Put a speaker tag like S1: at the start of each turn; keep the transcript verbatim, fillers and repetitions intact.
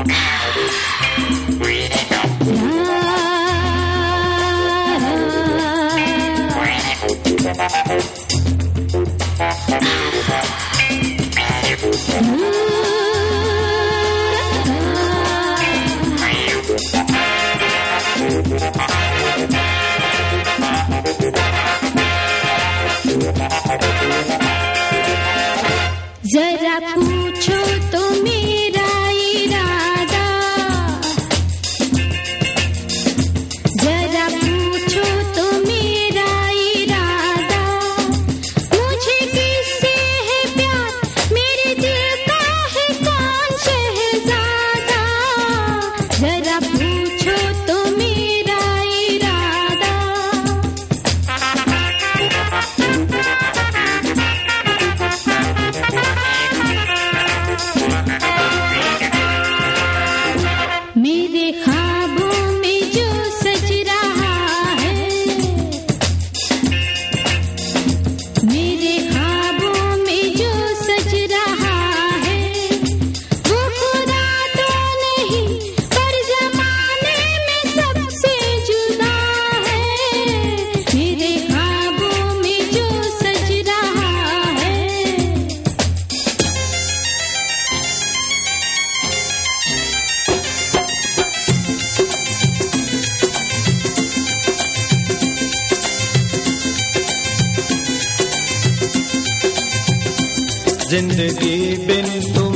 S1: जरा पूछो तो मेरा इरादा, जरा पूछो तो मेरा इरादा, मुझे किससे है प्यार, मेरे दिल का है कौन शहजादा, जरा पूछो तो मेरा इरादा। मेरे ख्वाबों में जो सज रहा है, मेरे ख्वाबों में जो सज रहा है, वो खुदा तो नहीं पर जमाने में सबसे जुदा है, मेरे ख्वाबों में जो सज रहा है।
S2: जिंदगी बिन तुम